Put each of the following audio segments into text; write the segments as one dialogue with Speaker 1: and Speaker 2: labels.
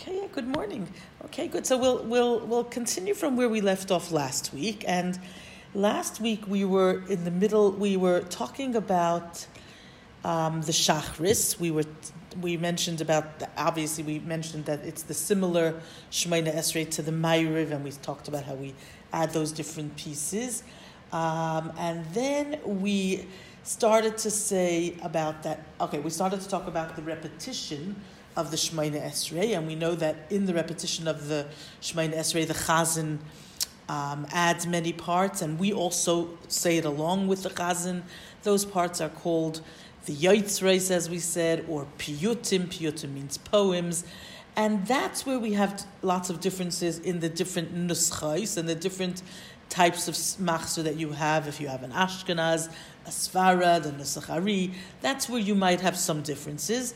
Speaker 1: Okay, yeah, good morning. Okay, good. So we'll continue from where we left off last week. And last week we were in the middle. We were talking about the Shachris. We mentioned obviously we mentioned that it's the similar Shemona Esrei to the Ma'ariv, and we talked about how we add those different pieces. And then we started to say about that. Okay, we started to talk about the repetition of the Shemona Esrei, and we know that in the repetition of the Shemona Esrei, the Chazan adds many parts, and we also say it along with the Chazan. Those parts are called the Yotzreis, as we said, or Piyutim. Piyutim means poems, and that's where we have lots of differences in the different nuschais and the different types of machzor that you have. If you have an Ashkenaz, a Sfarad, a Nusach Ari, that's where you might have some differences.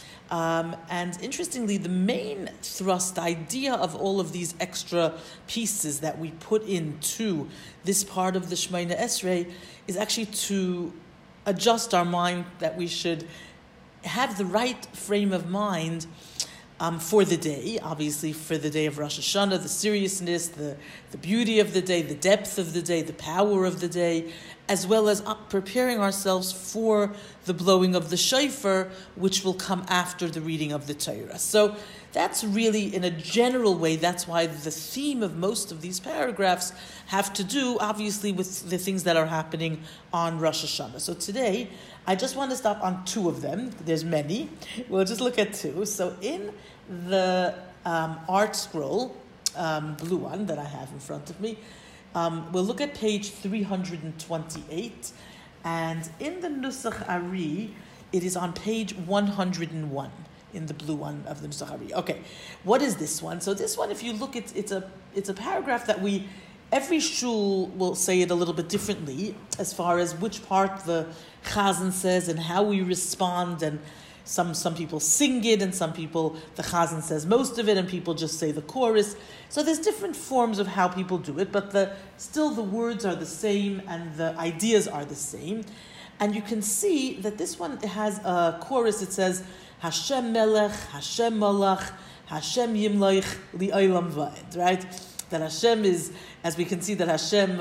Speaker 1: And interestingly, the main thrust idea of all of these extra pieces that we put into this part of the Shemona Esrei is actually to adjust our mind, that we should have the right frame of mind for the day, obviously for the day of Rosh Hashanah, the seriousness, the beauty of the day, the depth of the day, the power of the day, as well as preparing ourselves for the blowing of the shofar, which will come after the reading of the Torah. So that's really, in a general way, that's why the theme of most of these paragraphs have to do, obviously, with the things that are happening on Rosh Hashanah. So today, I just want to stop on two of them. There's many. We'll just look at two. So in the art scroll, blue one that I have in front of me, we'll look at page 328, and in the Nusach Ari, it is on page 101 in the blue one of the Nusach Ari. Okay, what is this one? So this one, if you look, it's a paragraph that every shul will say it a little bit differently as far as which part the Chazan says and how we respond, and some people sing it, and some people, the Chazan says most of it, and people just say the chorus. So there's different forms of how people do it, but still the words are the same and the ideas are the same. And you can see that this one has a chorus. It says, Hashem Melech, Hashem Malach, Hashem Yimloich Li'olam Va'ed, right? That Hashem is, as we can see, that Hashem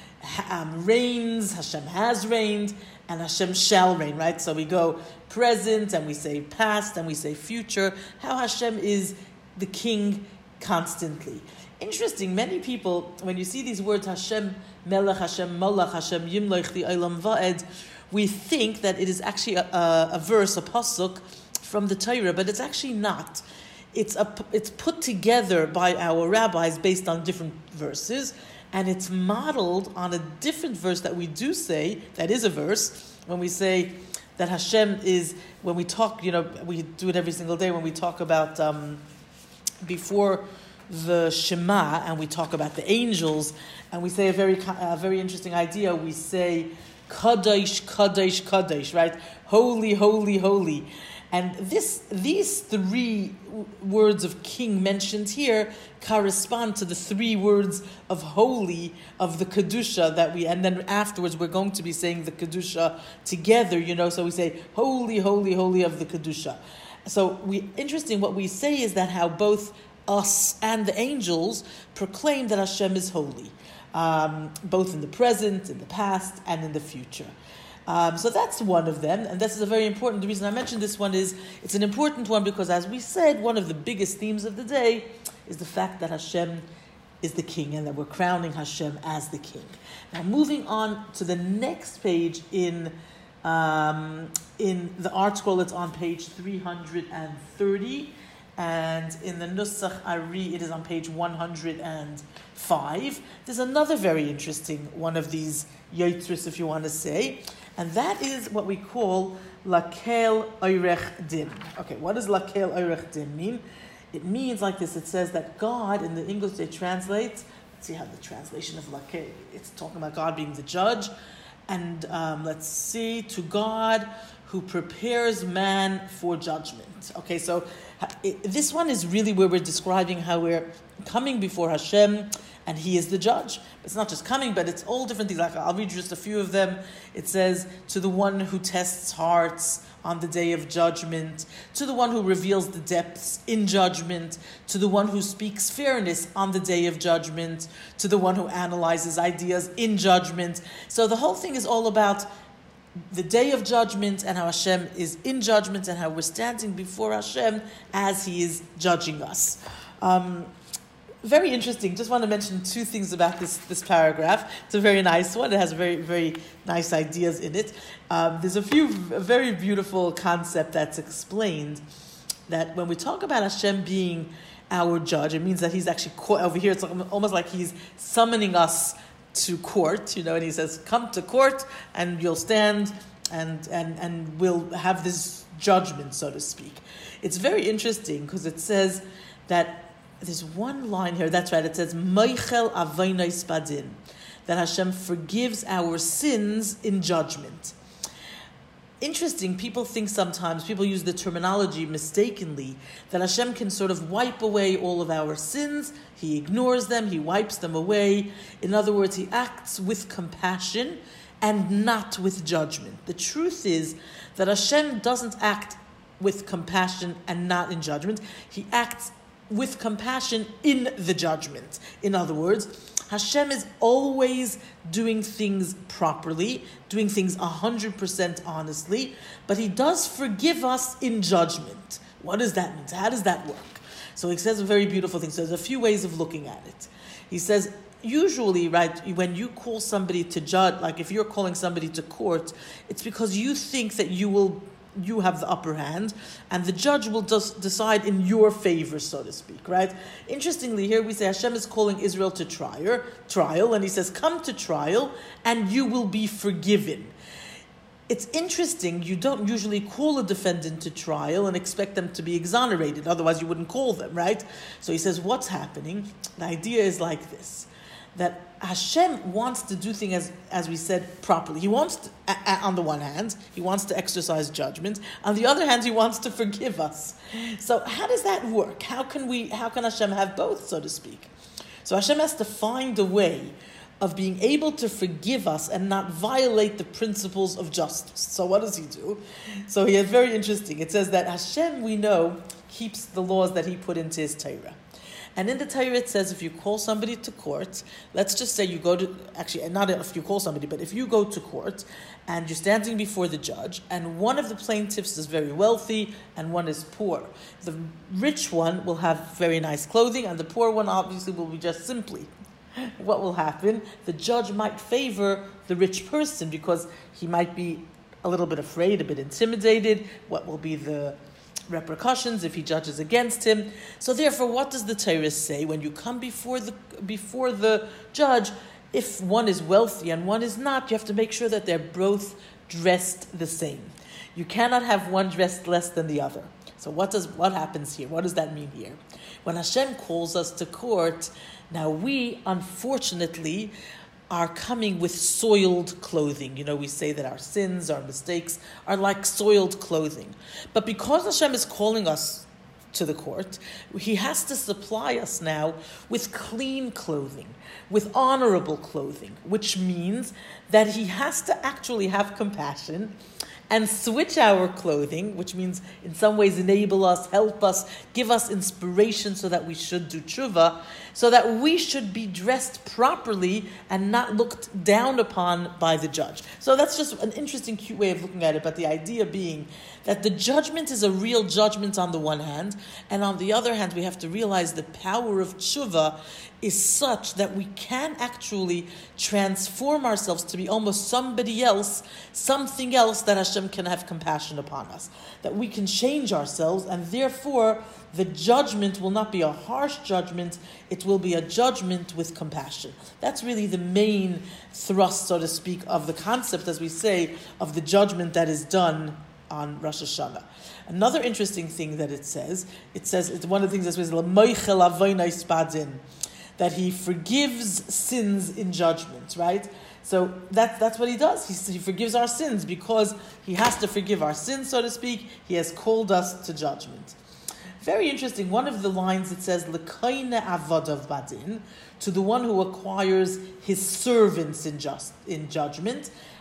Speaker 1: reigns, Hashem has reigned, and Hashem shall reign, right? So we go present, and we say past, and we say future, how Hashem is the king constantly. Interesting, many people, when you see these words, Hashem Melech, Hashem Malach, Hashem Yimloich Li'olam Va'ed, we think that it is actually a verse, a pasuk from the Torah, but it's actually not. It's put together by our rabbis based on different verses, and it's modeled on a different verse that we do say, that is a verse, when we say that Hashem is, when we talk, we do it every single day when we talk about, before the Shema, and we talk about the angels, and we say a very interesting idea. We say, Kadosh, Kadosh, Kadosh, right? Holy, holy, holy. And these three words of king mentioned here correspond to the three words of holy of the Kedusha and then afterwards we're going to be saying the Kedusha together, so we say holy, holy, holy of the Kedusha. So interesting, what we say is that how both us and the angels proclaim that Hashem is holy, both in the present, in the past, and in the future. So that's one of them, and this is a very important. The reason I mentioned this one is it's an important one because, as we said, one of the biggest themes of the day is the fact that Hashem is the king and that we're crowning Hashem as the king. Now, moving on to the next page in the art scroll, it's on page 330, and in the Nusach Ari, it is on page 105. There's another very interesting one of these yotzros, if you want to say, and that is what we call Lakel Oirech Din. Okay, what does Lakel Oirech Din mean? It means like this. It says that God, in the English they translate, let's see how the translation of Lakel, it's talking about God being the judge, and let's see, to God who prepares man for judgment. Okay, so this one is really where we're describing how we're coming before Hashem, and He is the judge. It's not just coming, but it's all different things. Like I'll read just a few of them. It says, to the one who tests hearts on the day of judgment, to the one who reveals the depths in judgment, to the one who speaks fairness on the day of judgment, to the one who analyzes ideas in judgment. So the whole thing is all about the day of judgment and how Hashem is in judgment and how we're standing before Hashem as He is judging us. Very interesting. Just want to mention two things about this paragraph. It's a very nice one. It has very, very nice ideas in it. There's a very beautiful concept that's explained, that when we talk about Hashem being our judge, it means that He's actually, over here, it's almost like He's summoning us to court, and He says, come to court and you'll stand and we'll have this judgment, so to speak. It's very interesting because it says that there's one line here, that's right, it says, Meichel Avainais Badin, that Hashem forgives our sins in judgment. Interesting, people use the terminology mistakenly, that Hashem can sort of wipe away all of our sins. He ignores them, He wipes them away. In other words, He acts with compassion and not with judgment. The truth is that Hashem doesn't act with compassion and not in judgment. He acts with compassion in the judgment. In other words, Hashem is always doing things properly, doing things 100% honestly, but He does forgive us in judgment. What does that mean? How does that work? So He says a very beautiful thing. So there's a few ways of looking at it. He says, usually, right, when you call somebody to judge, like if you're calling somebody to court, it's because you think that you have the upper hand, and the judge will just decide in your favor, so to speak, right? Interestingly, here we say Hashem is calling Israel to trial, and He says, come to trial, and you will be forgiven. It's interesting, you don't usually call a defendant to trial and expect them to be exonerated, otherwise you wouldn't call them, right? So He says, what's happening? The idea is like this, that Hashem wants to do things, as we said, properly. He wants to, on the one hand, He wants to exercise judgment. On the other hand, He wants to forgive us. So how does that work? How can Hashem have both, so to speak? So Hashem has to find a way of being able to forgive us and not violate the principles of justice. So what does He do? So He is very interesting. It says that Hashem, we know, keeps the laws that He put into His Torah. And in the Torah it says if you call somebody to court, let's just say you go to, actually not if you call somebody, but if you go to court and you're standing before the judge and one of the plaintiffs is very wealthy and one is poor. The rich one will have very nice clothing and the poor one obviously will be just simply. What will happen? The judge might favor the rich person because he might be a little bit afraid, a bit intimidated. What will be the repercussions if he judges against him? So therefore, what does the Torah say? When you come before the judge, if one is wealthy and one is not, you have to make sure that they're both dressed the same. You cannot have one dressed less than the other. So what happens here? What does that mean here? When Hashem calls us to court, now we, unfortunately, are coming with soiled clothing. You know, we say that our sins, our mistakes are like soiled clothing. But because Hashem is calling us to the court, He has to supply us now with clean clothing, with honorable clothing, which means that He has to actually have compassion and switch our clothing, which means in some ways enable us, help us, give us inspiration so that we should do tshuva, so that we should be dressed properly and not looked down upon by the judge. So that's just an interesting, cute way of looking at it, but the idea being that the judgment is a real judgment on the one hand, and on the other hand, we have to realize the power of tshuva is such that we can actually transform ourselves to be almost somebody else, something else that Hashem can have compassion upon us. That we can change ourselves, and therefore the judgment will not be a harsh judgment, it will be a judgment with compassion. That's really the main thrust, so to speak, of the concept, as we say, of the judgment that is done on Rosh Hashanah. Another interesting thing that it says, it's one of the things that says, L'moichel avonos badin, that He forgives sins in judgment, right? So that's what He does. He forgives our sins because He has to forgive our sins, so to speak. He has called us to judgment. Very interesting. One of the lines, it says, L'koine avodav badin, to the one who acquires his servants in judgment.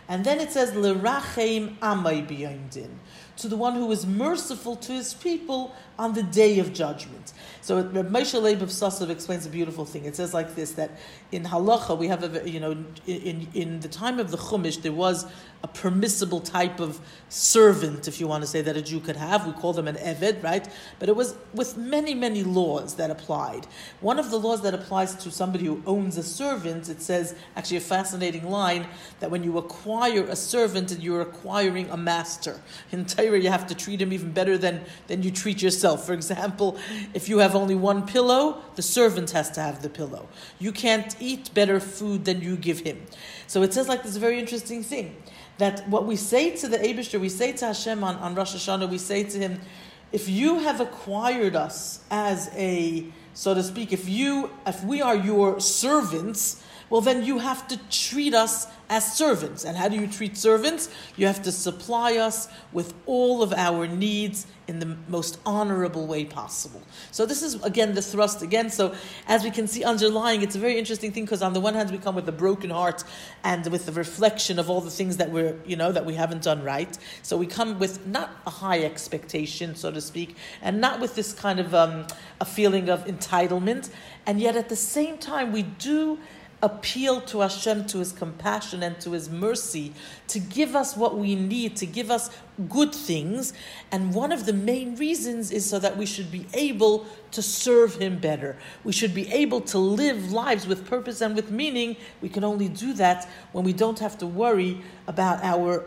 Speaker 1: And then it says, L'rachem amay b'yom din, to the one who is merciful to his people on the day of judgment. So Reb Moshe Leib of Sasov explains a beautiful thing. It says like this, that in halacha we have in the time of the Chumash there was a permissible type of servant, if you want to say, that a Jew could have. We call them an eved, right? But it was with many, many laws that applied. One of the laws that applies to somebody who owns a servant, it says, actually a fascinating line, that when you acquire a servant, you're acquiring a master. In Torah, you have to treat him even better than you treat yourself. For example, if you have only one pillow, the servant has to have the pillow. You can't eat better food than you give him. So it says like this very interesting thing, that what we say to the Eibishter, we say to Hashem on Rosh Hashanah, we say to him, if you have acquired us as a, so to speak, if we are your servants, well then you have to treat us as servants. And how do you treat servants? You have to supply us with all of our needs in the most honorable way possible. So this is, again, the thrust again. So as we can see underlying, it's a very interesting thing, because on the one hand we come with a broken heart and with the reflection of all the things that that we haven't done right. So we come with not a high expectation, so to speak, and not with this kind of a feeling of entitlement. And yet at the same time we do appeal to Hashem, to His compassion and to His mercy, to give us what we need, to give us good things. And one of the main reasons is so that we should be able to serve Him better. We should be able to live lives with purpose and with meaning. We can only do that when we don't have to worry about our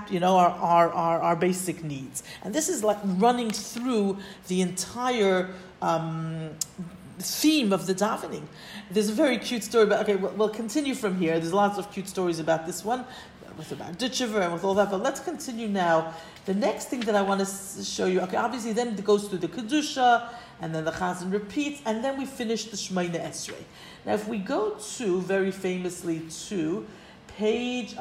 Speaker 1: basic needs. And this is like running through the entire theme of the davening. There's a very cute story about, we'll continue from here. There's lots of cute stories about this one, about Ditchever and with all that, but let's continue now. The next thing that I want to show you, obviously then it goes through the Kedusha, and then the Chazan repeats, and then we finish the Shemona Esrei. Now if we go to, very famously, to page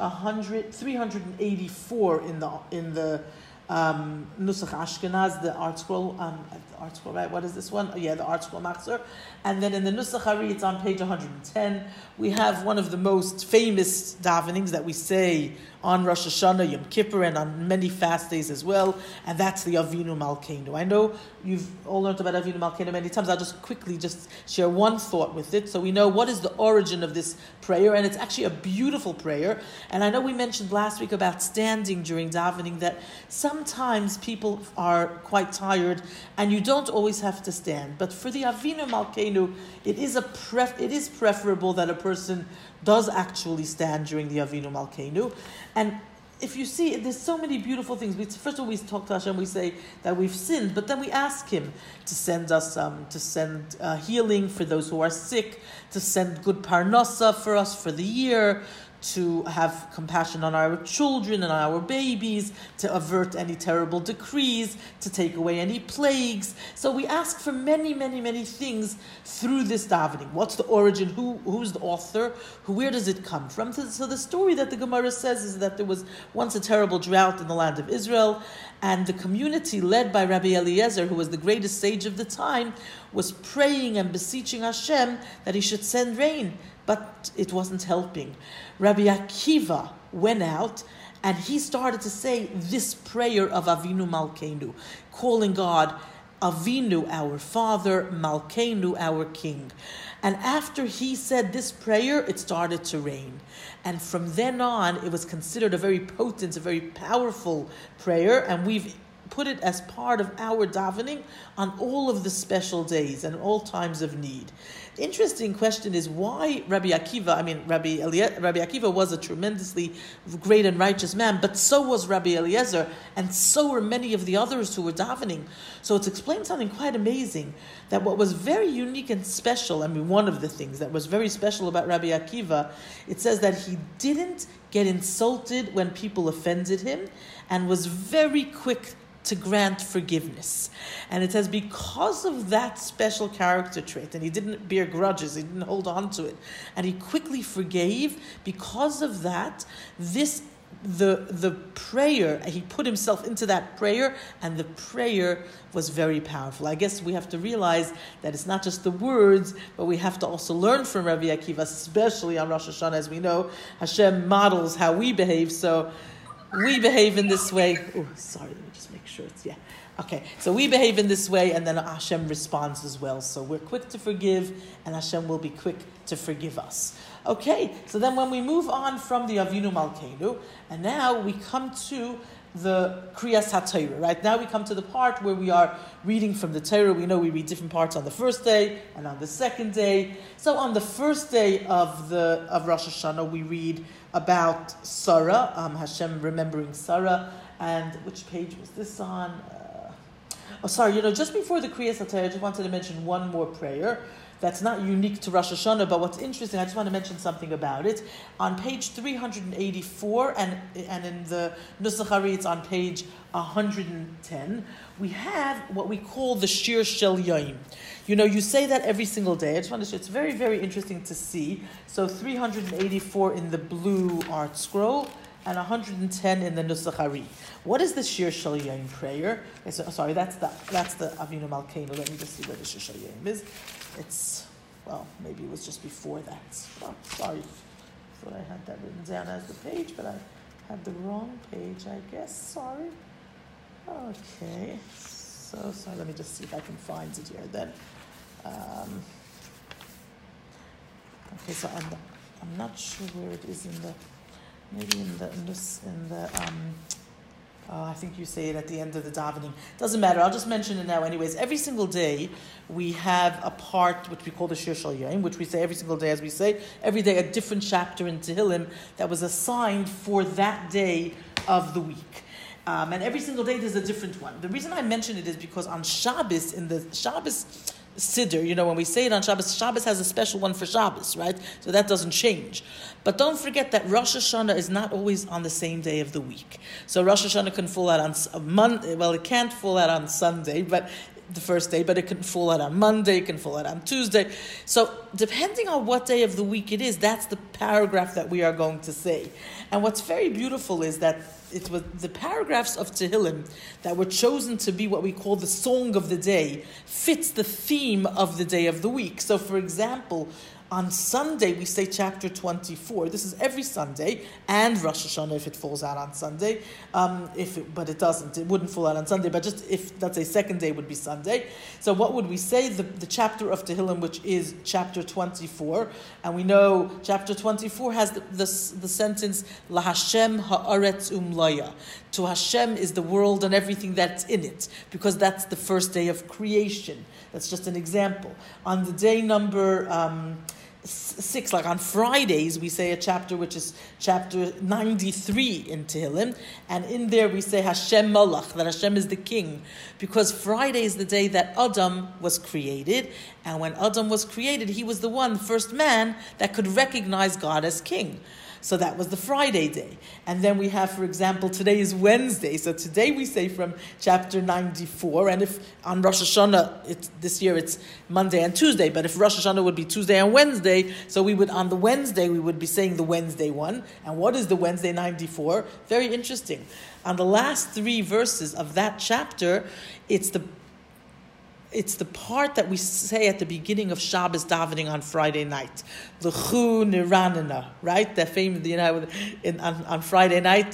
Speaker 1: 384 in the Nusach Ashkenaz, the Art Scroll, right? What is this one? The Art Scroll Machzor. And then in the Nusach Ari, it's on page 110. We have one of the most famous davenings that we say on Rosh Hashanah, Yom Kippur, and on many fast days as well, and that's the Avinu Malkeinu. I know you've all learned about Avinu Malkeinu many times. I'll just quickly share one thought with it. So we know what is the origin of this prayer, and it's actually a beautiful prayer. And I know we mentioned last week about standing during davening, that sometimes people are quite tired, and you don't always have to stand. But for the Avinu Malkeinu, it is preferable that a person does actually stand during the Avinu Malkeinu. And if you see, there's so many beautiful things. First of all, we talk to Hashem, we say that we've sinned, but then we ask Him to send us, healing for those who are sick, to send good parnasa for us for the year, to have compassion on our children and our babies, to avert any terrible decrees, to take away any plagues. So we ask for many, many, many things through this davening. What's the origin? Who's the author? Where does it come from? So the story that the Gemara says is that there was once a terrible drought in the land of Israel, and the community led by Rabbi Eliezer, who was the greatest sage of the time, was praying and beseeching Hashem that He should send rain. But it wasn't helping. Rabbi Akiva went out and he started to say this prayer of Avinu Malkeinu, calling God Avinu, our Father, Malkeinu, our King. And after he said this prayer, it started to rain. And from then on, it was considered a very potent, a very powerful prayer, and we've put it as part of our davening on all of the special days and all times of need. The interesting question is why Rabbi Akiva was a tremendously great and righteous man, but so was Rabbi Eliezer, and so were many of the others who were davening. So it's explained something quite amazing, that what was very unique and special, one of the things that was very special about Rabbi Akiva, it says that he didn't get insulted when people offended him, and was very quick to grant forgiveness. And it says because of that special character trait, and he didn't bear grudges, he didn't hold on to it, and he quickly forgave, because of that, this the prayer, he put himself into that prayer, and the prayer was very powerful. I guess we have to realize that it's not just the words, but we have to also learn from Rabbi Akiva, especially on Rosh Hashanah. As we know, Hashem models how we behave, so we behave in this way. Oh, sorry, let me just make sure it's, yeah. Okay, so we behave in this way, and then Hashem responds as well. So we're quick to forgive, and Hashem will be quick to forgive us. Okay, so then when we move on from the Avinu Malkeinu, and now we come to the Kriyas HaTorah, right? Now we come to the part where we are reading from the Torah. We know we read different parts on the first day and on the second day. So on the first day of Rosh Hashanah, we read about Sarah, Hashem remembering Sarah. And which page was this on? Just before the Kriyas HaTorah, I just wanted to mention one more prayer that's not unique to Rosh Hashanah, but what's interesting, I just want to mention something about it. On page 384, and in the Nusach Ari, it's on page 110, we have what we call the Shir Shel Yom. You say that every single day. I just want to show, it's very, very interesting to see. So 384 in the blue art scroll, and 110 in the Nusach Ari. What is the Shir Shel Yom prayer? That's the Avinu Malkeinu. Let me just see where the Shir Shel Yom is. Maybe it was just before that. Oh, sorry. I thought I had that written down as the page, but I had the wrong page, I guess. Sorry. Okay. So sorry. Let me just see if I can find it here then. Okay, so I'm not sure where it is I think you say it at the end of the davening. Doesn't matter. I'll just mention it now anyways. Every single day, we have a part which we call the Shir Shel Yom, which we say every single day, as we say. Every day, a different chapter in Tehillim that was assigned for that day of the week. And every single day, there's a different one. The reason I mention it is because on Shabbos, in the Shabbos Siddur, when we say it on Shabbos, Shabbos has a special one for Shabbos, right? So that doesn't change. But don't forget that Rosh Hashanah is not always on the same day of the week. So Rosh Hashanah can fall out on Monday. Well, it can't fall out on Sunday, but the first day, but it can fall out on Monday, it can fall out on Tuesday. So depending on what day of the week it is, that's the paragraph that we are going to say. And what's very beautiful is that it was the paragraphs of Tehillim that were chosen to be what we call the song of the day, fits the theme of the day of the week. So for example, on Sunday, we say chapter 24. This is every Sunday, and Rosh Hashanah if it falls out on Sunday. But it doesn't. It wouldn't fall out on Sunday, but just if, let's say, second day would be Sunday. So what would we say? The chapter of Tehillim, which is chapter 24. And we know chapter 24 has the sentence, La Hashem ha'aretz umlaya. To Hashem is the world and everything that's in it, because that's the first day of creation. That's just an example. On the day number 6, like on Fridays, we say a chapter which is chapter 93 in Tehillim, and in there we say Hashem Malach, that Hashem is the king, because Friday is the day that Adam was created, and when Adam was created, he was the first man that could recognize God as king. So that was the Friday day. And then we have, for example, today is Wednesday. So today we say from chapter 94. And if on Rosh Hashanah, this year it's Monday and Tuesday. But if Rosh Hashanah would be Tuesday and Wednesday, so on the Wednesday we would be saying the Wednesday one. And what is the Wednesday 94? Very interesting. On the last 3 verses of that chapter, it's the part that we say at the beginning of Shabbos davening on Friday night. L'chu niranana, right? That famous, on Friday night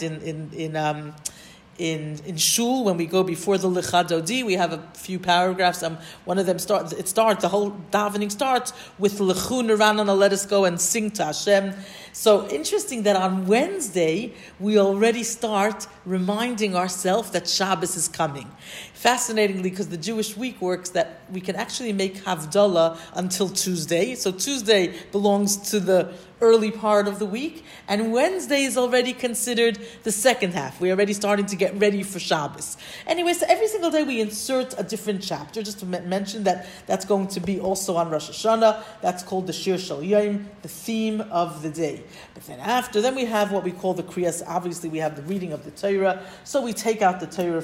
Speaker 1: in shul, when we go before the Lecha Dodi, we have a few paragraphs. One of them the whole davening starts with L'chu niranana, let us go and sing to Hashem. So interesting that on Wednesday, we already start reminding ourselves that Shabbos is coming. Fascinatingly, because the Jewish week works that we can actually make Havdalah until Tuesday. So Tuesday belongs to the early part of the week, and Wednesday is already considered the second half. We're already starting to get ready for Shabbos. Anyway, so every single day we insert a different chapter, just to mention that that's going to be also on Rosh Hashanah. That's called the Shir Shel Yom, the theme of the day. But then we have what we call the Kriyas. Obviously, we have the reading of the Torah. So we take out the Torah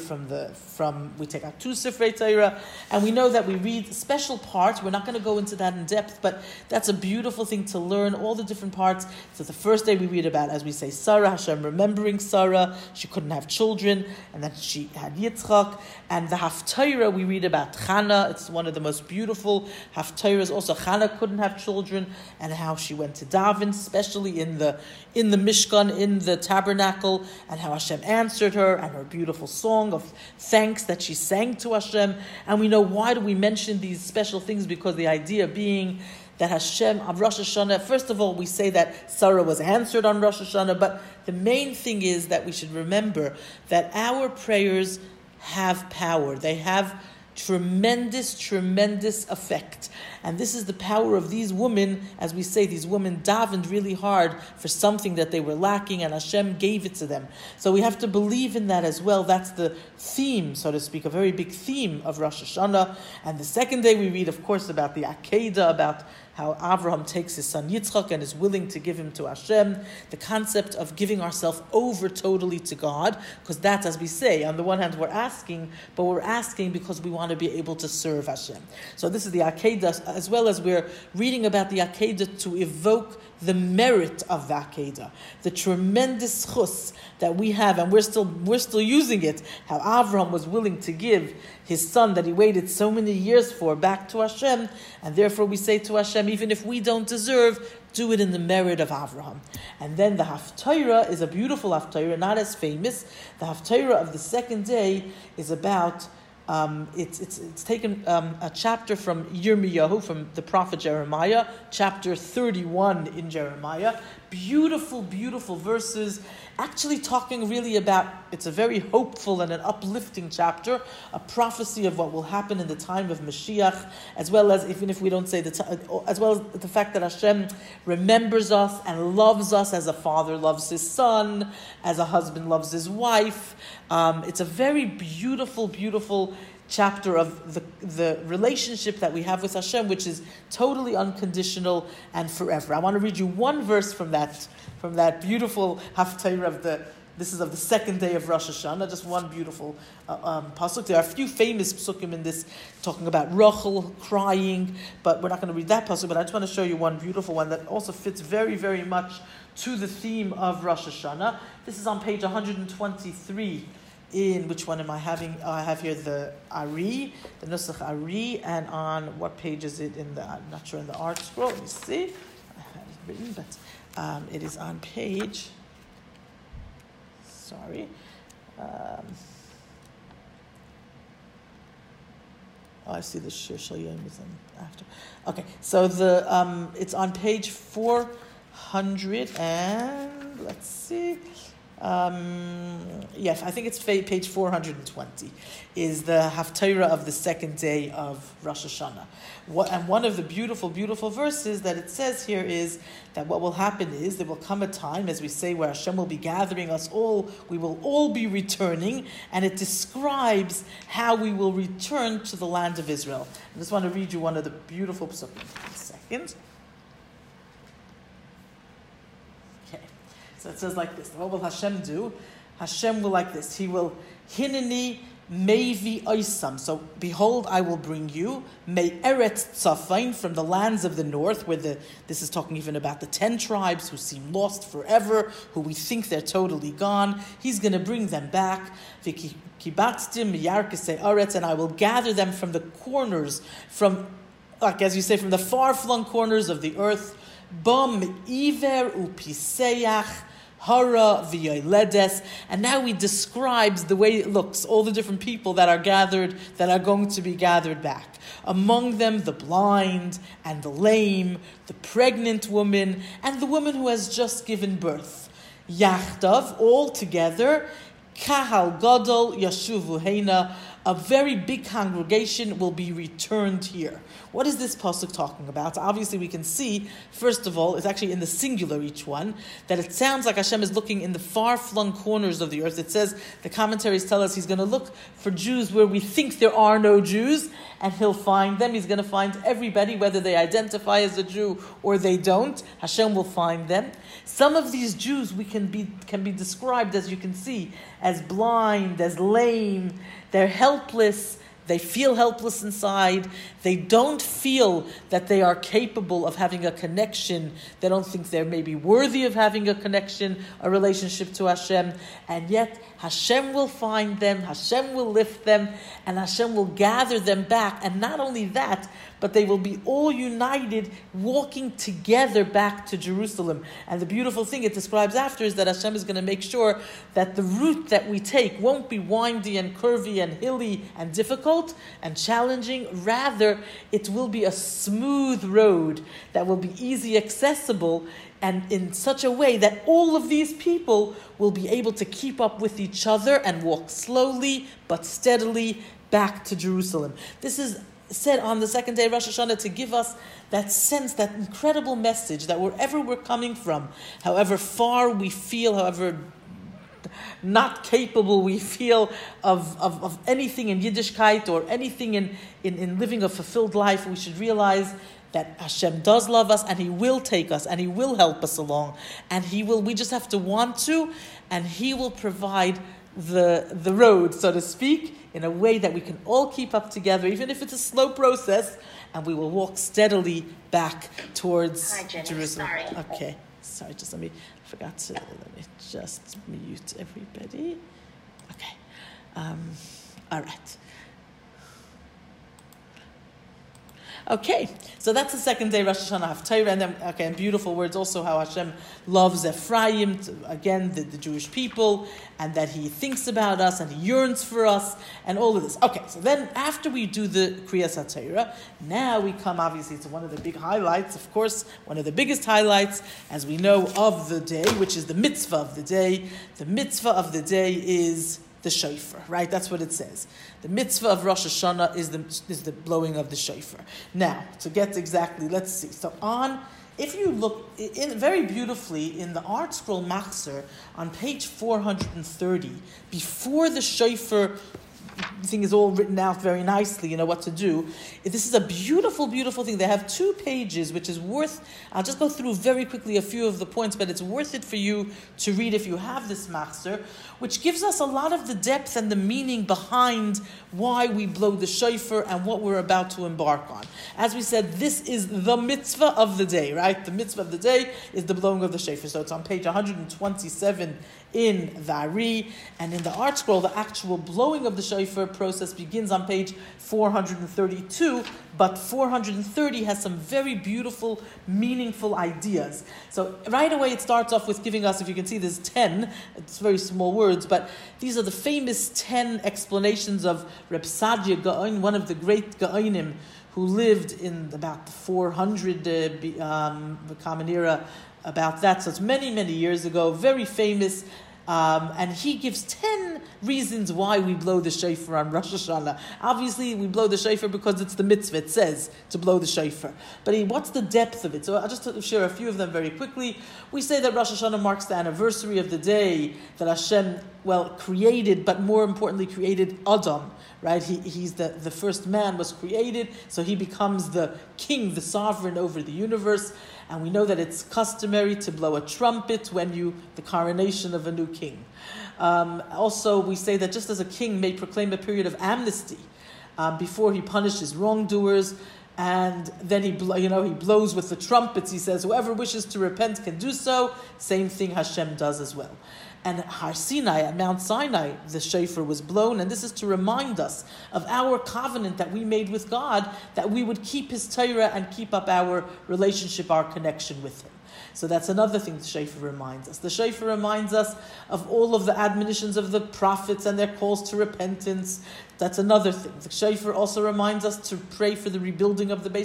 Speaker 1: we take out 2 Sifrei Torah, and we know that we read special parts. We're not going to go into that in depth, but that's a beautiful thing to learn, all the different parts. So the first day we read about, as we say, Sarah, Hashem remembering Sarah. She couldn't have children, and then she had Yitzchak. And the Haftarah, we read about Chana. It's one of the most beautiful Haftarahs. Also, Chana couldn't have children, and how she went to daven, especially in the Mishkan, in the tabernacle, and how Hashem answered her, and her beautiful song of thanks that she sang to Hashem. And we know, why do we mention these special things? Because the idea being that Hashem, of Rosh Hashanah, first of all, we say that Sarah was answered on Rosh Hashanah, but the main thing is that we should remember that our prayers have power. They have tremendous, tremendous effect. And this is the power of these women. As we say, these women davened really hard for something that they were lacking, and Hashem gave it to them. So we have to believe in that as well. That's the theme, so to speak, a very big theme of Rosh Hashanah. And the second day we read, of course, about the Akedah, about how Avraham takes his son Yitzchak and is willing to give him to Hashem. The concept of giving ourselves over totally to God, because that's, as we say, on the one hand we're asking, but we're asking because we want to be able to serve Hashem. So this is the Akedah, as well as we're reading about the Akedah to evoke the merit of the Akedah, the tremendous chus that we have, and we're still using it. How Avraham was willing to give his son that he waited so many years for back to Hashem, and therefore we say to Hashem, even if we don't deserve, do it in the merit of Avraham. And then the Haftarah is a beautiful Haftarah, not as famous. The Haftarah of the second day is about. It's taken a chapter from Yirmiyahu, from the prophet Jeremiah, chapter 31 in Jeremiah. Beautiful, beautiful verses, actually talking really about, it's a very hopeful and an uplifting chapter, a prophecy of what will happen in the time of Mashiach, as well as, even if we don't say as well as the fact that Hashem remembers us and loves us as a father loves his son, as a husband loves his wife. It's a very beautiful, beautiful chapter of the relationship that we have with Hashem, which is totally unconditional and forever. I want to read you one verse from that beautiful Haftarah of the second day of Rosh Hashanah, just one beautiful pasuk. There are a few famous psukim in this, talking about Rachel crying, but we're not going to read that pasuk, but I just want to show you one beautiful one that also fits very, very much to the theme of Rosh Hashanah. This is on page 123. In which one am I having? I have here the Ari, the Nusach Ari, and on what page is it in the? I'm not sure in the art scroll. Let me see. I have it written, but it is on page. Sorry. I see the Shir Shalyim is in after. Okay, so it's on page 400 and let's see. Yes, I think it's page 420, is the Haftarah of the second day of Rosh Hashanah. And one of the beautiful, beautiful verses that it says here is that what will happen is there will come a time, as we say, where Hashem will be gathering us all, we will all be returning, and it describes how we will return to the land of Israel. I just want to read you one of the beautiful psukim. A second. So it says like this. What will Hashem do? Hashem will like this. He will, Hineni Mevi Oisam. So behold, I will bring you Me Eretz Tzafain, from the lands of the north, where this is talking even about the 10 tribes who seem lost forever, who we think they're totally gone. He's going to bring them back. Kibatztim Yarkesei Eretz, and I will gather them from the corners, from, like as you say, from the far-flung corners of the earth. Bam Iver Upiseach Hara V'Yoledes, and now he describes the way it looks, all the different people that are gathered, that are going to be gathered back. Among them, the blind and the lame, the pregnant woman, and the woman who has just given birth. Yachdav, all together, Kahal Gadol Yashuvu Heina, a very big congregation will be returned here. What is this pasuk talking about? Obviously, we can see, first of all, it's actually in the singular, each one, that it sounds like Hashem is looking in the far-flung corners of the earth. It says, the commentaries tell us he's going to look for Jews where we think there are no Jews, and he'll find them. He's going to find everybody, whether they identify as a Jew or they don't. Hashem will find them. Some of these Jews can be described, as you can see, as blind, as lame. They're helpless. They feel helpless inside. They don't feel that they are capable of having a connection. They don't think they're maybe worthy of having a connection, a relationship to Hashem. And yet, Hashem will find them, Hashem will lift them, and Hashem will gather them back. And not only that, but they will be all united, walking together back to Jerusalem. And the beautiful thing it describes after is that Hashem is going to make sure that the route that we take won't be windy and curvy and hilly and difficult and challenging. Rather, it will be a smooth road that will be easy accessible, and in such a way that all of these people will be able to keep up with each other and walk slowly but steadily back to Jerusalem. This is said on the second day of Rosh Hashanah to give us that sense, that incredible message that wherever we're coming from, however far we feel, however not capable we feel of anything in Yiddishkeit or anything in living a fulfilled life, we should realize that Hashem does love us, and He will take us, and He will help us along, and we just have to want to, and He will provide the road, so to speak, in a way that we can all keep up together, even if it's a slow process, and we will walk steadily back towards Jerusalem. Sorry. Okay, sorry, let me just mute everybody. Okay, all right. Okay, so that's the second day, Rosh Hashanah Haftarah, and then, and beautiful words also how Hashem loves Ephraim, the Jewish people, and that He thinks about us, and He yearns for us, and all of this. Okay, so then after we do the Kriyas HaTorah, now we come, obviously, to one of the big highlights, of course, one of the biggest highlights, as we know, of the day, which is the mitzvah of the day. The mitzvah of the day is the shofar, right? That's what it says. The mitzvah of Rosh Hashanah is the blowing of the shofar. Now, to get exactly, let's see. So if you look very beautifully in the Art Scroll Machzor on page 430, before the shofar thing is all written out very nicely, what to do. This is a beautiful, beautiful thing. They have 2 pages, which is worth, I'll just go through very quickly a few of the points, but it's worth it for you to read if you have this Machzor, which gives us a lot of the depth and the meaning behind why we blow the shofar and what we're about to embark on. As we said, this is the mitzvah of the day, right? The mitzvah of the day is the blowing of the shofar. So it's on page 127 in the Ari, and in the Art Scroll, the actual blowing of the shofar process begins on page 432, but 430 has some very beautiful, meaningful ideas. So right away it starts off with giving us, if you can see, there's 10, it's very small words, but these are the famous 10 explanations of Reb Sadia Gaon, one of the great Gaonim who lived in about the 400 Common Era, about that. So it's many, many years ago, very famous. And he gives 10 reasons why we blow the shofar on Rosh Hashanah. Obviously, we blow the shofar because it's the mitzvah. It says to blow the shofar. But what's the depth of it? So I'll just share a few of them very quickly. We say that Rosh Hashanah marks the anniversary of the day that Hashem, created, but more importantly, created Adam. Right? He's the first man was created, so he becomes the king, the sovereign over the universe. And we know that it's customary to blow a trumpet when the coronation of a new king. Also, we say that just as a king may proclaim a period of amnesty before he punishes wrongdoers, and then he blows with the trumpets. He says, whoever wishes to repent can do so. Same thing Hashem does as well. And at Har Sinai, at Mount Sinai, the shofar was blown, and this is to remind us of our covenant that we made with God, that we would keep His Torah and keep up our relationship, our connection with Him. So that's another thing the shofar reminds us. The shofar reminds us of all of the admonitions of the prophets and their calls to repentance. That's another thing. The shofar also reminds us to pray for the rebuilding of the Beis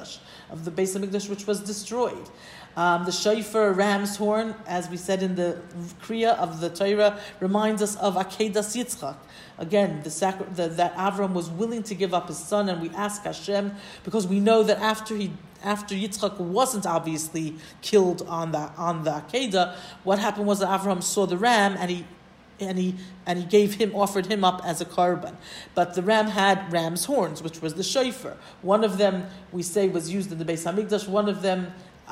Speaker 1: Hamikdash, which was destroyed. The shofar, ram's horn, as we said in the Kriya of the Torah, reminds us of Akedas Yitzchak. Again, that Avram was willing to give up his son, and we ask Hashem, because we know that after Yitzchak wasn't obviously killed on the Akedah, what happened was that Avram saw the ram and he offered him up as a korban. But the ram had ram's horns, which was the shofar. One of them, we say, was used in the Beis Hamikdash. One of them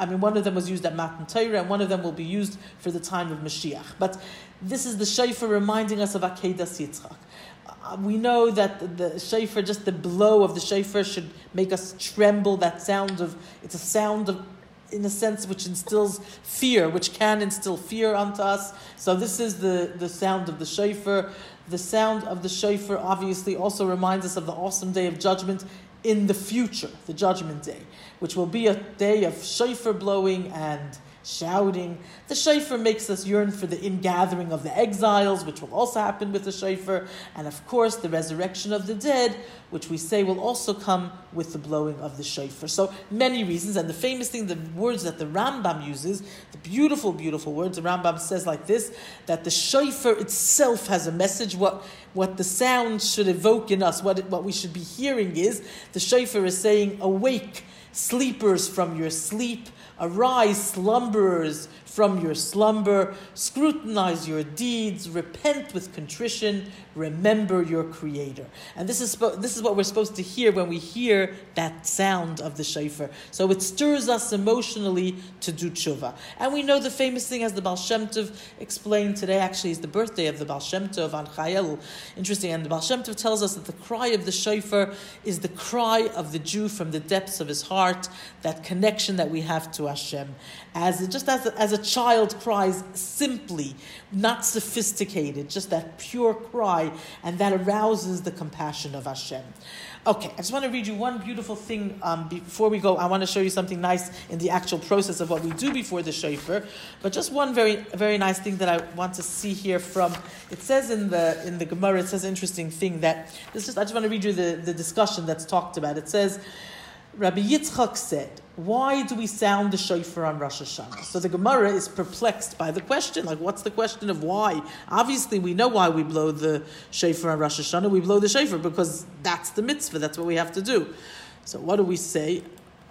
Speaker 1: was used at Matan Torah, and one of them will be used for the time of Mashiach. But this is the shofar reminding us of Akedas Yitzchak. We know that the shofar, just the blow of the shofar, should make us tremble. It's a sound of, in a sense, which instills fear, which can instill fear onto us. So this is the sound of the shofar. The sound of the shofar obviously also reminds us of the awesome day of judgment in the future, the judgment day, which will be a day of shofar blowing and shouting. The shofar makes us yearn for the ingathering of the exiles, which will also happen with the shofar, and of course the resurrection of the dead, which we say will also come with the blowing of the shofar. So many reasons, and the famous thing, the words that the Rambam uses, the beautiful, beautiful words, the Rambam says like this, that the shofar itself has a message. What the sound should evoke in us, what we should be hearing is, the shofar is saying, awake, sleepers, from your sleep. Arise, slumberers, from your slumber. Scrutinize your deeds. Repent with contrition. Remember your Creator. And this is what we're supposed to hear when we hear that sound of the shofar. So it stirs us emotionally to do tshuva. And we know the famous thing, as the Baal Shem Tov explained today, actually is the birthday of the Baal Shem Tov on Chayil. Interesting. And the Baal Shem Tov tells us that the cry of the shofar is the cry of the Jew from the depths of his heart, that connection that we have to Hashem. As a child cries simply, not sophisticated, just that pure cry, and that arouses the compassion of Hashem. Okay, I just want to read you one beautiful thing before we go. I want to show you something nice in the actual process of what we do before the shofar, but just one very, very nice thing that I want to see here from. It says in the Gemara, it says an interesting thing that I just want to read you the discussion that's talked about. It says, Rabbi Yitzchak said, why do we sound the shofar on Rosh Hashanah? So the Gemara is perplexed by the question. Like, what's the question of why? Obviously, we know why we blow the shofar on Rosh Hashanah. We blow the shofar because that's the mitzvah. That's what we have to do. So what do we say?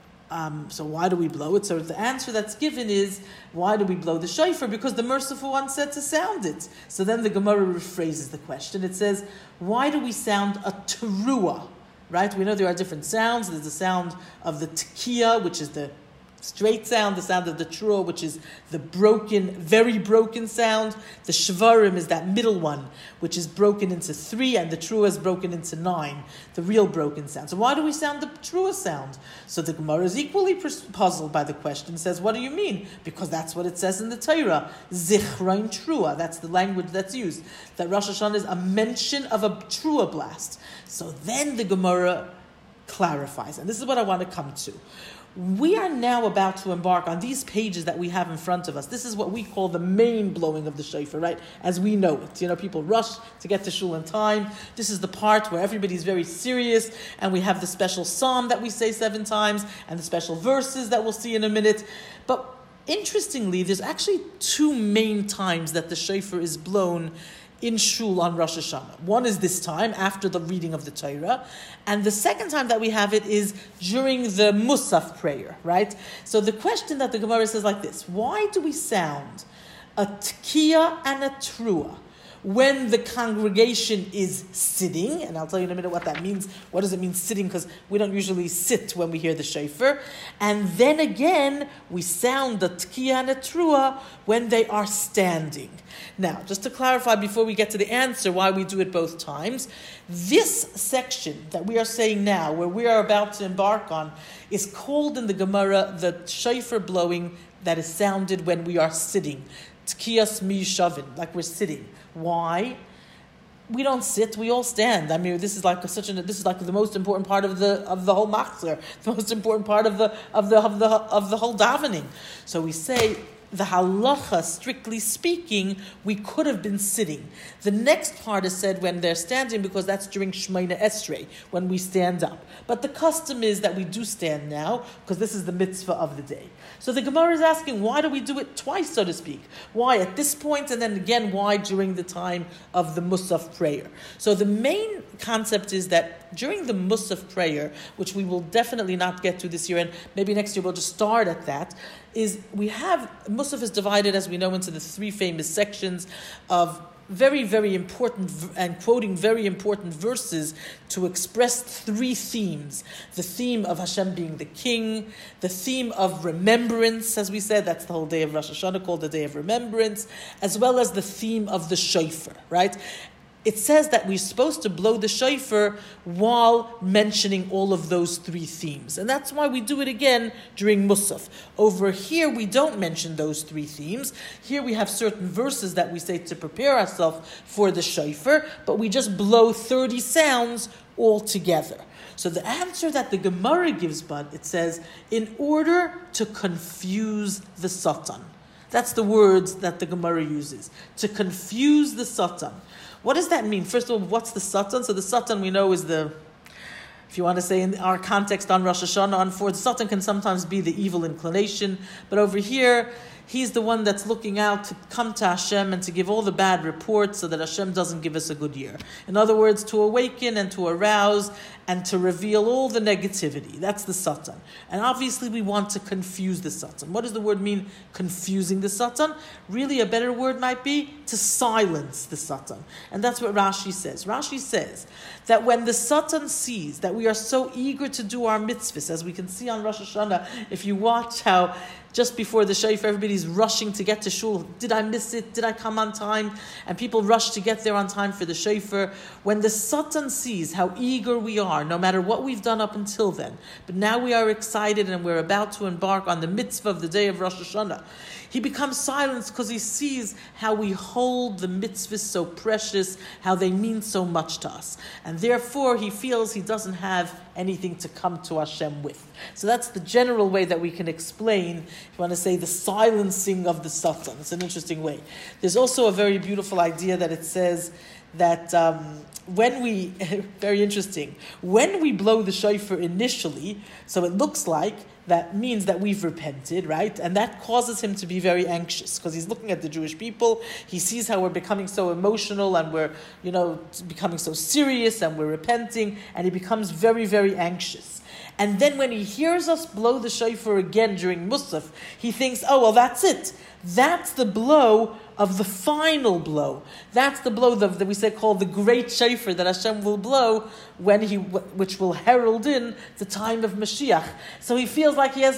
Speaker 1: So why do we blow it? So the answer that's given is, why do we blow the shofar? Because the Merciful One said to sound it. So then the Gemara rephrases the question. It says, why do we sound a teruah? Right? We know there are different sounds. There's the sound of the tekiah, which is the straight sound, the sound of the trua, which is the broken, very broken sound. The shvarim is that middle one, which is broken into 3, and the trua is broken into 9, the real broken sound. So why do we sound the trua sound? So the Gemara is equally puzzled by the question, says, what do you mean? Because that's what it says in the Torah, zichron trua. That's the language that's used. That Rosh Hashanah is a mention of a trua blast. So then the Gemara clarifies, and this is what I want to come to. We are now about to embark on these pages that we have in front of us. This is what we call the main blowing of the shofar, right? As we know it. You know, people rush to get to shul in time. This is the part where everybody's very serious, and we have the special psalm that we say 7 times, and the special verses that we'll see in a minute. But interestingly, there's actually 2 main times that the shofar is blown in shul on Rosh Hashanah. One is this time, after the reading of the Torah, and the second time that we have it is during the Musaf prayer, right? So the question that the Gemara says like this, why do we sound a tekiah and a trua when the congregation is sitting? And I'll tell you in a minute what that means. What does it mean sitting? Because we don't usually sit when we hear the shofar. And then again, we sound the tekiah and a trua when they are standing. Now, just to clarify before we get to the answer why we do it both times, this section that we are saying now, where we are about to embark on, is called in the Gemara the shofar blowing that is sounded when we are sitting. Tkiyas mi shavin, like we're sitting. Why? we don't sit; we all stand. I mean, this is like the most important part of the whole machzor, the most important part of the whole davening. So we say, the halacha, strictly speaking, we could have been sitting. The next part is said when they're standing, because that's during Shemona Esrei, when we stand up. But the custom is that we do stand now, because this is the mitzvah of the day. So the Gemara is asking, why do we do it twice, so to speak? Why at this point, and then again, why during the time of the Musaf prayer? So the main concept is that during the Musaf prayer, which we will definitely not get to this year, and maybe next year we'll just start at that, is we have, Musaf is divided, as we know, into the three famous sections of very, very important, and quoting very important verses to express three themes. The theme of Hashem being the king, the theme of remembrance, as we said, that's the whole day of Rosh Hashanah called the Day of Remembrance, as well as the theme of the shofar, right? It says that we're supposed to blow the shofar while mentioning all of those three themes. And that's why we do it again during Musaf. Over here, we don't mention those three themes. Here we have certain verses that we say to prepare ourselves for the shofar, but we just blow 30 sounds all together. So the answer that the Gemara gives, but it says, in order to confuse the Satan. That's the words that the Gemara uses. To confuse the Satan. What does that mean? First of all, what's the Satan? So the Satan we know is if you want to say in our context on Rosh Hashanah, the Satan can sometimes be the evil inclination, but over here, he's the one that's looking out to come to Hashem and to give all the bad reports so that Hashem doesn't give us a good year. In other words, to awaken and to arouse and to reveal all the negativity. That's the Satan. And obviously we want to confuse the Satan. What does the word mean, confusing the Satan? Really a better word might be to silence the Satan. And that's what Rashi says. Rashi says that when the Satan sees that we are so eager to do our mitzvahs, as we can see on Rosh Hashanah, if you watch how just before the shofar, everybody's rushing to get to shul. Did I miss it? Did I come on time? And people rush to get there on time for the shofar. When the Satan sees how eager we are, no matter what we've done up until then, but now we are excited and we're about to embark on the mitzvah of the day of Rosh Hashanah, he becomes silenced because he sees how we hold the mitzvahs so precious, how they mean so much to us. And therefore, he feels he doesn't have anything to come to Hashem with. So that's the general way that we can explain, if you want to say, the silencing of the Satan. It's an interesting way. There's also a very beautiful idea that it says that when we, very interesting, when we blow the shofar initially, so it looks like that means that we've repented, right? And that causes him to be very anxious because he's looking at the Jewish people. He sees how we're becoming so emotional and we're, becoming so serious and we're repenting, and he becomes very, very anxious. And then when he hears us blow the shofar again during Musaf, he thinks, oh, well, that's it. That's the blow of the final blow. That's the blow that we say called the great shofar that Hashem will blow which will herald in the time of Mashiach. So he feels like he has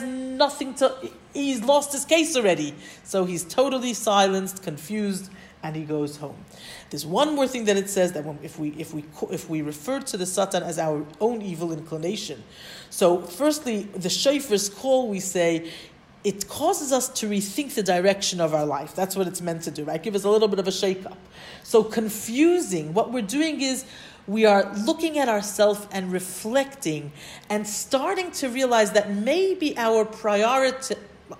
Speaker 1: he's lost his case already. So he's totally silenced, confused, and he goes home. There's one more thing that it says, that if we refer to the Satan as our own evil inclination. So firstly, the shofar's call, we say, it causes us to rethink the direction of our life. That's what it's meant to do, right? Give us a little bit of a shake-up. So confusing, what we're doing is we are looking at ourselves and reflecting and starting to realize that maybe our priorities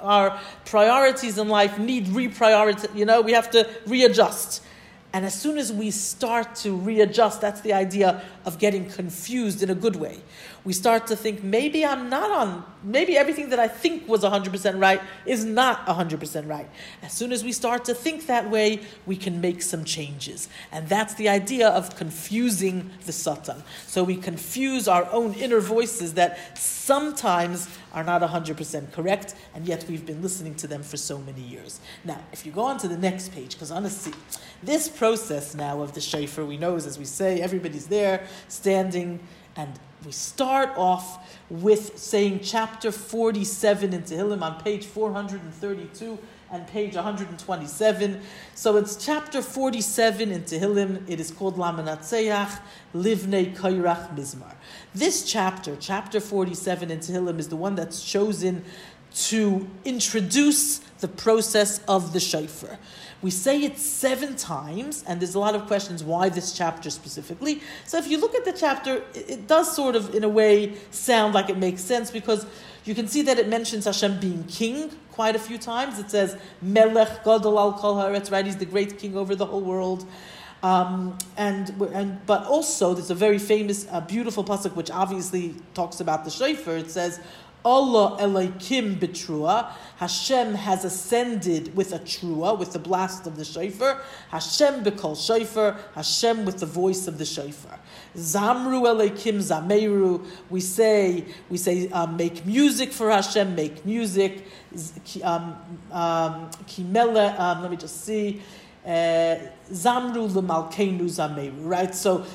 Speaker 1: in life need reprioritize. We have to readjust. And as soon as we start to readjust, that's the idea of getting confused in a good way. We start to think, maybe everything that I think was 100% right is not 100% right. As soon as we start to think that way, we can make some changes. And that's the idea of confusing the Satan. So we confuse our own inner voices that sometimes are not 100% correct, and yet we've been listening to them for so many years. Now, if you go on to the next page, because honestly, this process now of the shofar, we know, as we say, everybody's there, standing, and we start off with saying chapter 47 in Tehillim on page 432 and page 127. So it's chapter 47 in Tehillim. It is called Lamanatseach Livnei Kairach Mizmar. This chapter 47 in Tehillim, is the one that's chosen to introduce the process of the shofar. We say it 7 times, and there's a lot of questions why this chapter specifically. So if you look at the chapter, it does sort of, in a way, sound like it makes sense, because you can see that it mentions Hashem being king quite a few times. It says, Melech Gadol al Kol Haaretz, right? He's the great king over the whole world. But also, there's a very famous, beautiful pasuk, which obviously talks about the shofar. It says, Allah Elohim betrua. Hashem has ascended with a trua, with the blast of the shofar. Hashem bekol shofar. Hashem with the voice of the shofar. Zamru Elohim zameru. We say, make music for Hashem. Make music. Kimele. Let me just see. Zamru lemalkeinu zameru, right? So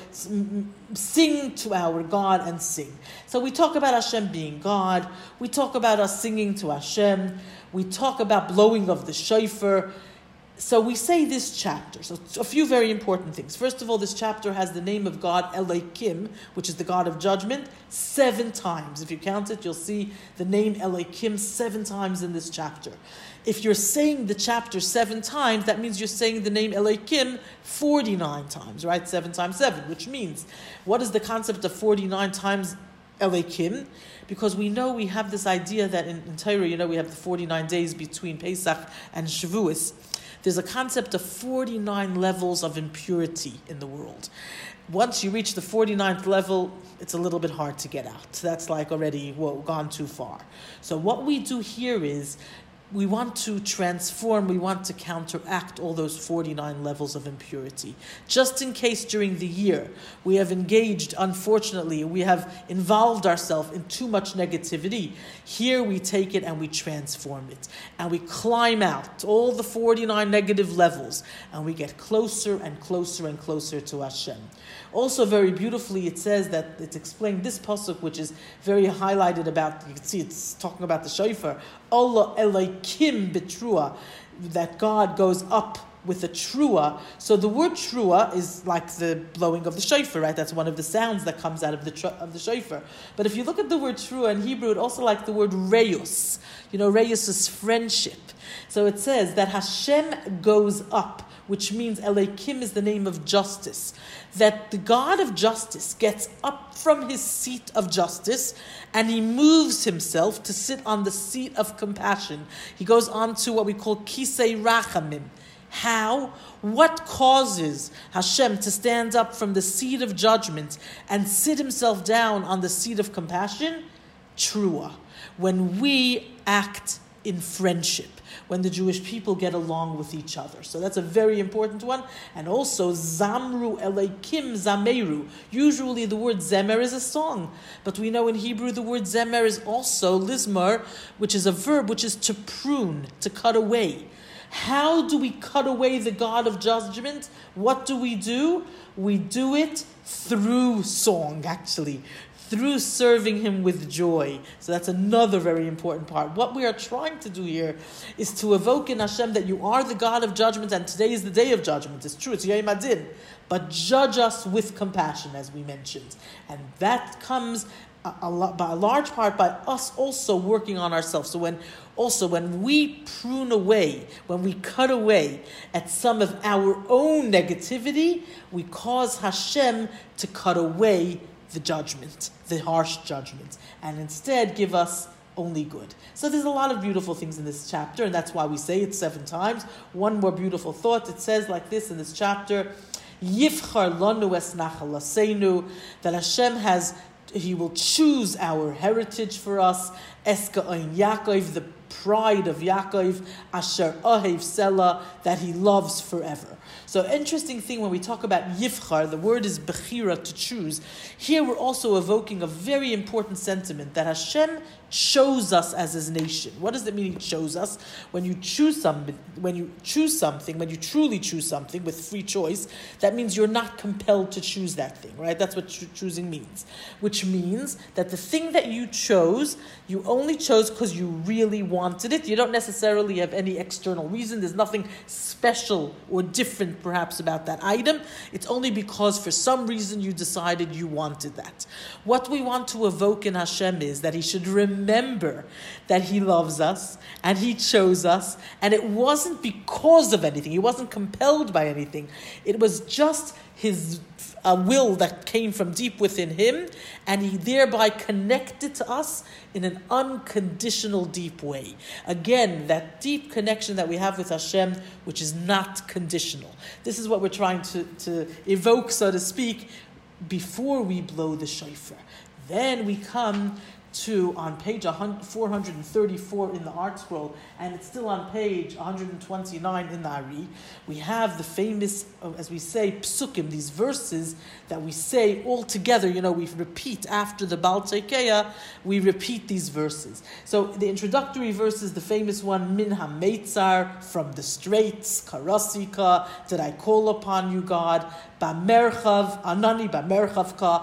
Speaker 1: sing to our God and sing. So we talk about Hashem being God. We talk about us singing to Hashem. We talk about blowing of the shofar. So we say this chapter. So a few very important things. First of all, this chapter has the name of God, Elohim, which is the God of judgment, 7 times. If you count it, you'll see the name Elohim 7 times in this chapter. If you're saying the chapter 7 times, that means you're saying the name Elohim 49 times, right? 7 times 7, which means, what is the concept of 49 times Elohim? Because we know we have this idea that in Torah, we have the 49 days between Pesach and Shavuos. There's a concept of 49 levels of impurity in the world. Once you reach the 49th level, it's a little bit hard to get out. That's like already gone too far. So what we do here is, we want to transform, we want to counteract all those 49 levels of impurity. Just in case during the year we have engaged, unfortunately, we have involved ourselves in too much negativity, here we take it and we transform it. And we climb out all the 49 negative levels and we get closer and closer and closer to Hashem. Also very beautifully it says that it's explained this pasuk, which is very highlighted about, you can see it's talking about the shofar, Allah Elohim betrua, that God goes up with a trua. So the word trua is like the blowing of the shofar, right? That's one of the sounds that comes out of the shofar. But if you look at the word trua in Hebrew, it also like the word reyus. Reyus is friendship. So it says that Hashem goes up, which means Elohim is the name of justice. That the God of justice gets up from his seat of justice and he moves himself to sit on the seat of compassion. He goes on to what we call kisei rachamim. How? What causes Hashem to stand up from the seat of judgment and sit himself down on the seat of compassion? Trua. When we act in friendship, when the Jewish people get along with each other. So that's a very important one. And also, Zamru Elohim Zameru. Usually the word Zemer is a song. But we know in Hebrew the word Zemer is also Lizmar, which is a verb, which is to prune, to cut away. How do we cut away the God of judgment? What do? We do it through song, actually. Through serving him with joy. So that's another very important part. What we are trying to do here is to evoke in Hashem that you are the God of judgment, and today is the day of judgment. It's true, it's Yom Adin. But judge us with compassion, as we mentioned. And that comes by a large part by us also working on ourselves. So when we prune away, when we cut away at some of our own negativity, we cause Hashem to cut away the judgment, the harsh judgment, and instead give us only good. So there's a lot of beautiful things in this chapter, and that's why we say it 7 times. One more beautiful thought, it says like this in this chapter, Yifchar lanu es nachal aseinu, that Hashem He will choose our heritage for us, Eska Yaakov, the pride of Yaakov, Asher Ohev Sela, that he loves forever. So interesting thing when we talk about Yifchar, the word is Bechira, to choose. Here we're also evoking a very important sentiment that Hashem chose us as his nation. What does it mean he chose us? When you choose something, when you truly choose something with free choice, that means you're not compelled to choose that thing, right? That's what choosing means. Which means that the thing that you chose, you only chose because you really wanted it. You don't necessarily have any external reason. There's nothing special or different perhaps about that item. It's only because for some reason you decided you wanted that. What we want to evoke in Hashem is that He should remember that He loves us and He chose us, and it wasn't because of anything. He wasn't compelled by anything. It was just His will that came from deep within Him, and He thereby connected to us in an unconditional deep way. Again, that deep connection that we have with Hashem, which is not conditional. This is what we're trying to evoke, so to speak, before we blow the shofar. Then we come to, on page 434 in the Art Scroll, and it's still on page 129 in the Ari, we have the famous, as we say, psukim, these verses that we say all together. We repeat after the Baal Tekeya, we repeat these verses. So the introductory verse is the famous one, Min HaMeitzar, from the straits, Karasika, did I call upon you, God, Bamerchav, Anani Bamerchavka.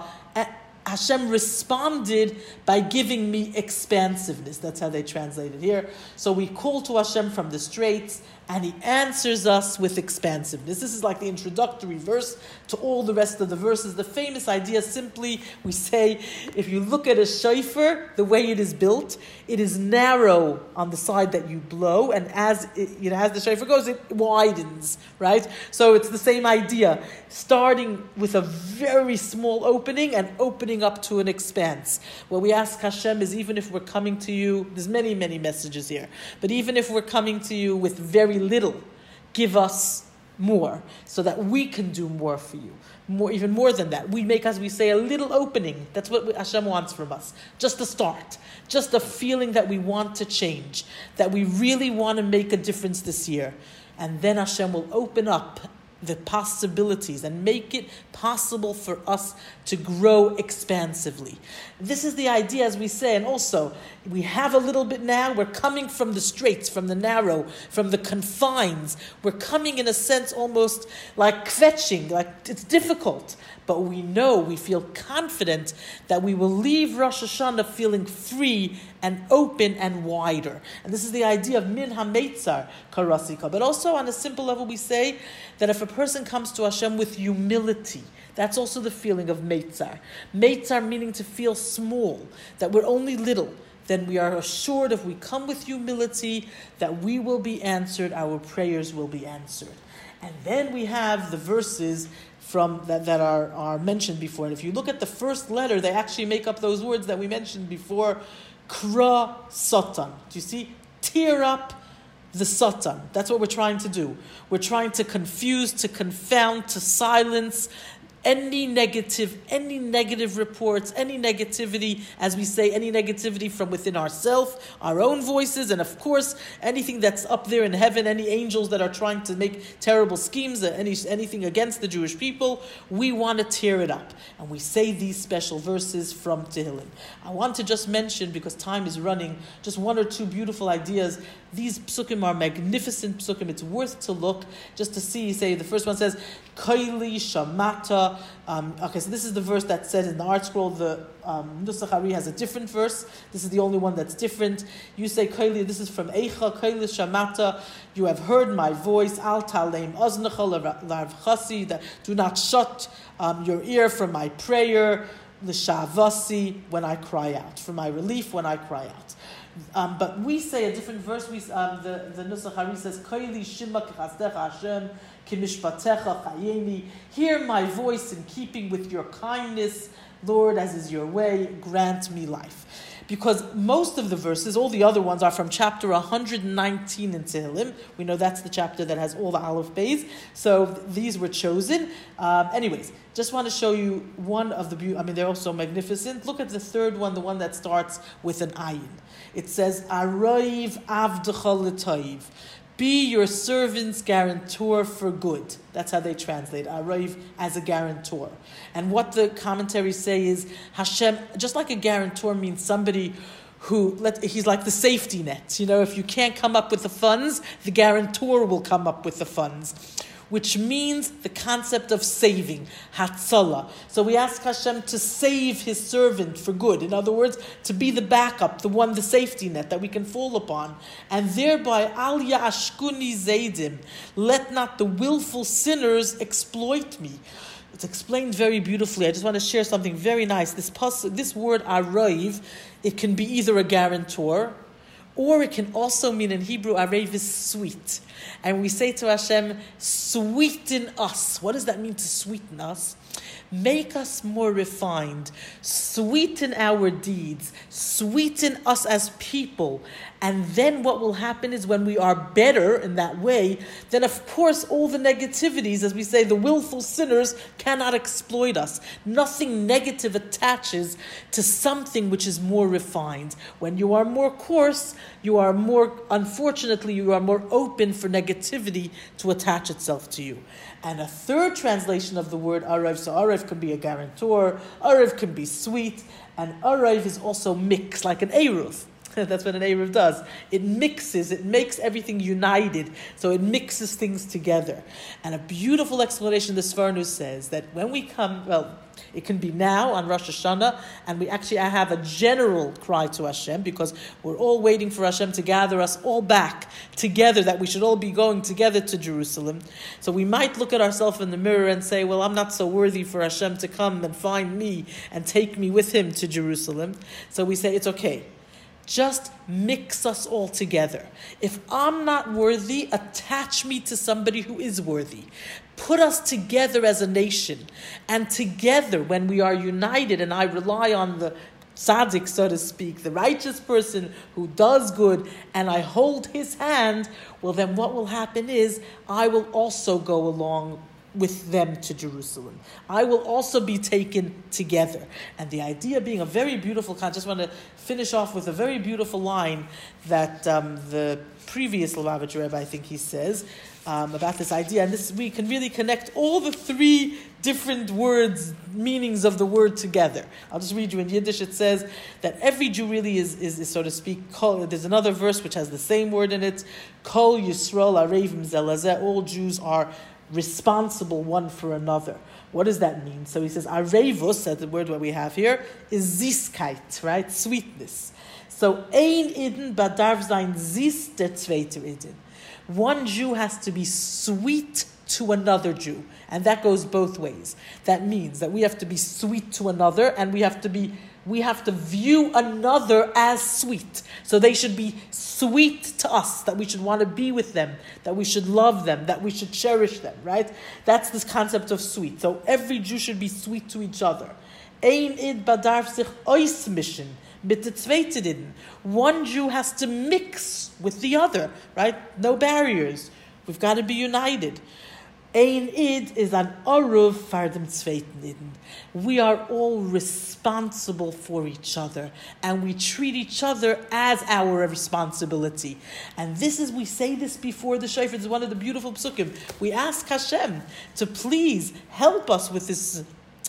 Speaker 1: Hashem responded by giving me expansiveness. That's how they translate it here. So we call to Hashem from the straits, and He answers us with expansiveness. This is like the introductory verse to all the rest of the verses. The famous idea, simply, we say, if you look at a shofar, the way it is built, it is narrow on the side that you blow, and as the shofar goes, it widens, right? So it's the same idea, starting with a very small opening and opening up to an expanse. What we ask Hashem is, even if we're coming to you, there's many, many messages here, but even if we're coming to you with very little, give us more so that we can do more for you. Even more than that. We make, as we say, a little opening. That's what Hashem wants from us. Just a start. Just a feeling that we want to change. That we really want to make a difference this year. And then Hashem will open up the possibilities and make it possible for us to grow expansively. This is the idea, as we say, and also we have a little bit now. We're coming from the straits, from the narrow, from the confines. We're coming in a sense almost like kvetching, like it's difficult. But we know, we feel confident that we will leave Rosh Hashanah feeling free and open and wider. And this is the idea of Min HaMeitzar Karasika. But also on a simple level, we say that if a person comes to Hashem with humility, that's also the feeling of Meitzar. Meitzar meaning to feel small, that we're only little. Then we are assured, if we come with humility, that we will be answered, our prayers will be answered. And then we have the verses from that are mentioned before. And if you look at the first letter, they actually make up those words that we mentioned before. Kra Satan. Do you see? Tear up the Satan. That's what we're trying to do. We're trying to confuse, to confound, to silence any negative reports, any negativity, as we say, any negativity from within ourselves, our own voices, and of course, anything that's up there in heaven, any angels that are trying to make terrible schemes, anything against the Jewish people, we want to tear it up. And we say these special verses from Tehillim. I want to just mention, because time is running, just one or two beautiful ideas. These psukim are magnificent psukim. It's worth to look just to see. Say the first one says, Kaili Shamata. Okay, so this is the verse that said in the Art Scroll. The Nusach Ari has a different verse. This is the only one that's different. You say Kaili. This is from Eicha Kaili Shamata. You have heard my voice. Al Talem Aznacha Lavchasi. That do not shut your ear from my prayer. L'shavasi, when I cry out, for my relief when I cry out. But we say a different verse. The Nusach Hari says, "Kaili shima k'chasdecha Hashem kimishpatecha chayeni." Hear my voice in keeping with your kindness, Lord, as is your way. Grant me life. Because most of the verses, all the other ones, are from chapter 119 in Tehillim. We know that's the chapter that has all the Aleph Beis. So these were chosen. Anyways, just want to show you one of the they're all so magnificent. Look at the third one, the one that starts with an ayin. It says, Arayv avdecha l'tayv. Be your servant's guarantor for good. That's how they translate Arayv as a guarantor. And what the commentaries say is Hashem, just like a guarantor means somebody who, he's like the safety net. If you can't come up with the funds, the guarantor will come up with the funds. which means the concept of saving, Hatzalah. So we ask Hashem to save His servant for good. In other words, to be the backup, the safety net that we can fall upon. And thereby, Al Ya'ashkuni Zaydim, let not the willful sinners exploit me. It's explained very beautifully. I just want to share something very nice. This word Arayv, it can be either a guarantor, or it can also mean in Hebrew, Arayv is sweet. And we say to Hashem, sweeten us. What does that mean, to sweeten us? Make us more refined. Sweeten our deeds. Sweeten us as people. And then what will happen is when we are better in that way, then of course all the negativities, as we say, the willful sinners cannot exploit us. Nothing negative attaches to something which is more refined. When you are more coarse, unfortunately, you are more open for negativity to attach itself to you. And a third translation of the word Arav, so Arav can be a guarantor, Arav can be sweet, and Arav is also mixed, like an Eruv. That's what an Eruv does. It mixes, it makes everything united, so it mixes things together. And a beautiful explanation the Sforno says that when we come, it can be now on Rosh Hashanah, and I have a general cry to Hashem, because we're all waiting for Hashem to gather us all back together, that we should all be going together to Jerusalem. So we might look at ourselves in the mirror and say, well, I'm not so worthy for Hashem to come and find me and take me with Him to Jerusalem. So we say, it's okay. Just mix us all together. If I'm not worthy, attach me to somebody who is worthy. Put us together as a nation. And together, when we are united, and I rely on the tzaddik, so to speak, the righteous person who does good, and I hold his hand, well, then what will happen is I will also go along with them to Jerusalem. I will also be taken together. And the idea being a very beautiful, I just want to finish off with a very beautiful line that the previous Lubavitcher Rebbe, I think he says, about this idea. And this, we can really connect all the three different words, meanings of the word together. I'll just read you in Yiddish. It says that every Jew really is so to speak, there's another verse which has the same word in it, Kol Yisrael Arevim Zelazeh, all Jews are responsible one for another. What does that mean? So he says, Arevus, that's the word what we have here, is Ziskait, right? Sweetness. So, Ein Iden Badarv Zain Zis der Zweite Iden. One Jew has to be sweet to another Jew. And that goes both ways. That means that we have to be sweet to another, and we have to view another as sweet. So they should be sweet to us, that we should want to be with them, that we should love them, that we should cherish them, right? That's this concept of sweet. So every Jew should be sweet to each other. Ein id badarf sich ausmischen mit der zweite Iden. One Jew has to mix with the other, right? No barriers. We've got to be united. Ein id is an aruv for dem zweiten Iden. We are all responsible for each other, and we treat each other as our responsibility. And this is, we say this before the shofar. It's one of the beautiful psukim. We ask Hashem to please help us with this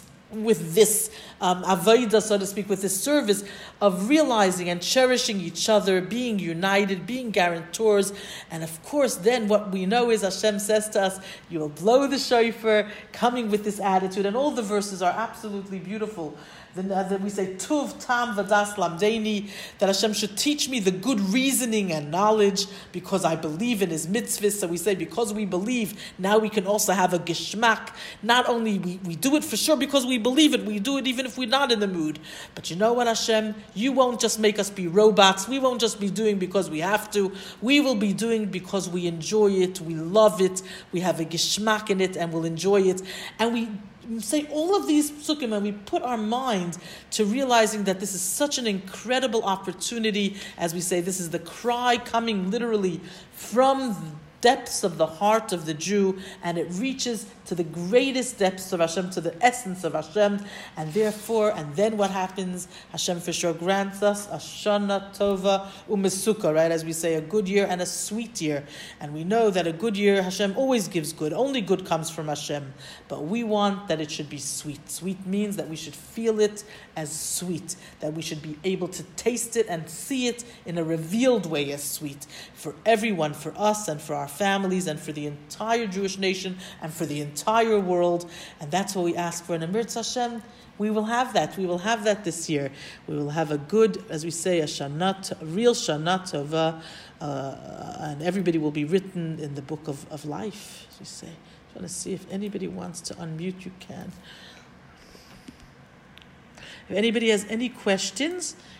Speaker 1: avodah, so to speak, with this service of realizing and cherishing each other, being united, being guarantors. And of course, then what we know is Hashem says to us, you will blow the shofar, coming with this attitude. And all the verses are absolutely beautiful. Then we say, Tuv tam vadas lamdeini, that Hashem should teach me the good reasoning and knowledge, because I believe in His mitzvahs. So we say, because we believe, now we can also have a geshmak. Not only we do it for sure because we believe it, we do it even if we're not in the mood. But you know what, Hashem? You won't just make us be robots. We won't just be doing because we have to. We will be doing because we enjoy it, we love it, we have a geshmak in it, and we'll enjoy it. And we say all of these psukim, and we put our mind to realizing that this is such an incredible opportunity. As we say, this is the cry coming literally from the depths of the heart of the Jew, and it reaches to the greatest depths of Hashem, to the essence of Hashem, and therefore, and then what happens? Hashem for sure grants us a Shana Tova Umesuka, right? As we say, a good year and a sweet year. And we know that a good year, Hashem always gives good. Only good comes from Hashem. But we want that it should be sweet. Sweet means that we should feel it as sweet, that we should be able to taste it and see it in a revealed way as sweet for everyone, for us and for our our families and for the entire Jewish nation and for the entire world. And that's what we ask for. And Emirz Hashem, we will have that. We will have that this year. We will have a good, as we say, a real Shana Tova, and everybody will be written in the book of life, as we say. I'm trying to see if anybody wants to unmute, you can. If anybody has any questions,